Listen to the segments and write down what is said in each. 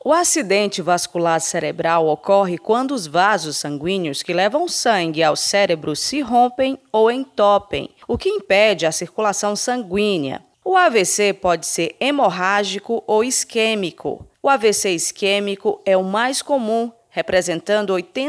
O acidente vascular cerebral ocorre quando os vasos sanguíneos que levam sangue ao cérebro se rompem ou entopem, o que impede a circulação sanguínea. O AVC pode ser hemorrágico ou isquêmico. O AVC isquêmico é o mais comum, representando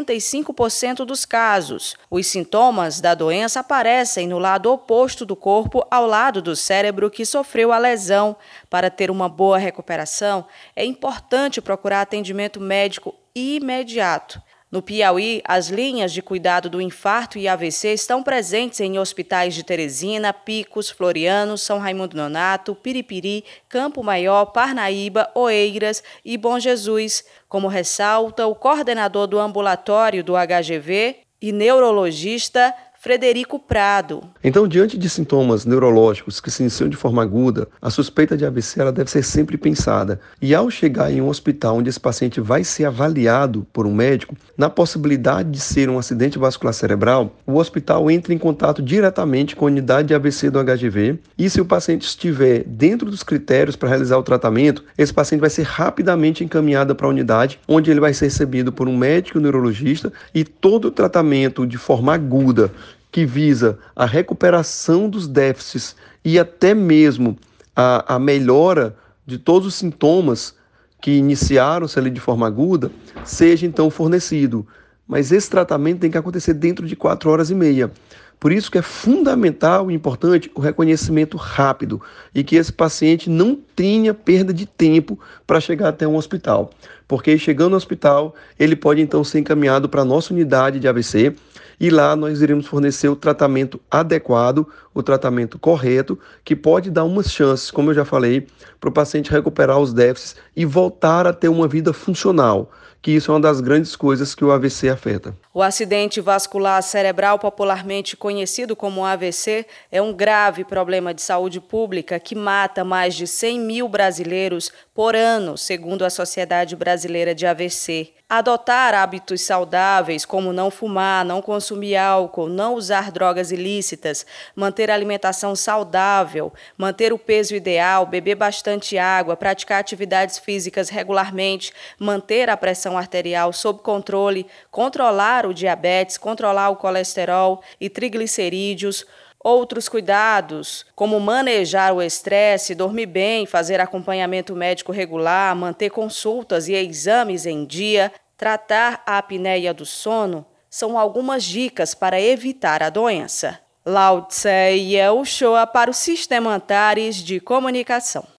85% dos casos. Os sintomas da doença aparecem no lado oposto do corpo, ao lado do cérebro que sofreu a lesão. Para ter uma boa recuperação, é importante procurar atendimento médico imediato. No Piauí, as linhas de cuidado do infarto e AVC estão presentes em hospitais de Teresina, Picos, Floriano, São Raimundo Nonato, Piripiri, Campo Maior, Parnaíba, Oeiras e Bom Jesus, como ressalta o coordenador do ambulatório do HGV e neurologista Frederico Prado. Então, diante de sintomas neurológicos que se iniciam de forma aguda, a suspeita de AVC ela deve ser sempre pensada. E ao chegar em um hospital onde esse paciente vai ser avaliado por um médico, na possibilidade de ser um acidente vascular cerebral, o hospital entra em contato diretamente com a unidade de AVC do HGV e se o paciente estiver dentro dos critérios para realizar o tratamento, esse paciente vai ser rapidamente encaminhado para a unidade, onde ele vai ser recebido por um médico neurologista e todo o tratamento de forma aguda que visa a recuperação dos déficits e até mesmo a melhora de todos os sintomas que iniciaram-se ali de forma aguda, seja então fornecido. Mas esse tratamento tem que acontecer dentro de 4 horas e meia. Por isso que é fundamental e importante o reconhecimento rápido e que esse paciente não tenha perda de tempo para chegar até um hospital. Porque chegando no hospital, ele pode então ser encaminhado para a nossa unidade de AVC e lá nós iremos fornecer o tratamento adequado, o tratamento correto, que pode dar umas chances, como eu já falei, para o paciente recuperar os déficits e voltar a ter uma vida funcional, que isso é uma das grandes coisas que o AVC afeta. O acidente vascular cerebral, popularmente conhecido como AVC, é um grave problema de saúde pública que mata mais de 100 mil brasileiros por ano, segundo a Sociedade Brasileira de AVC. Adotar hábitos saudáveis, como não fumar, não consumir álcool, não usar drogas ilícitas, manter a alimentação saudável, manter o peso ideal, beber bastante água, praticar atividades físicas regularmente, manter a pressão arterial sob controle, controlar o diabetes, controlar o colesterol e triglicerídeos. Outros cuidados, como manejar o estresse, dormir bem, fazer acompanhamento médico regular, manter consultas e exames em dia, tratar a apneia do sono, são algumas dicas para evitar a doença. Lao Tse Yehoshua para o Sistema Antares de Comunicação.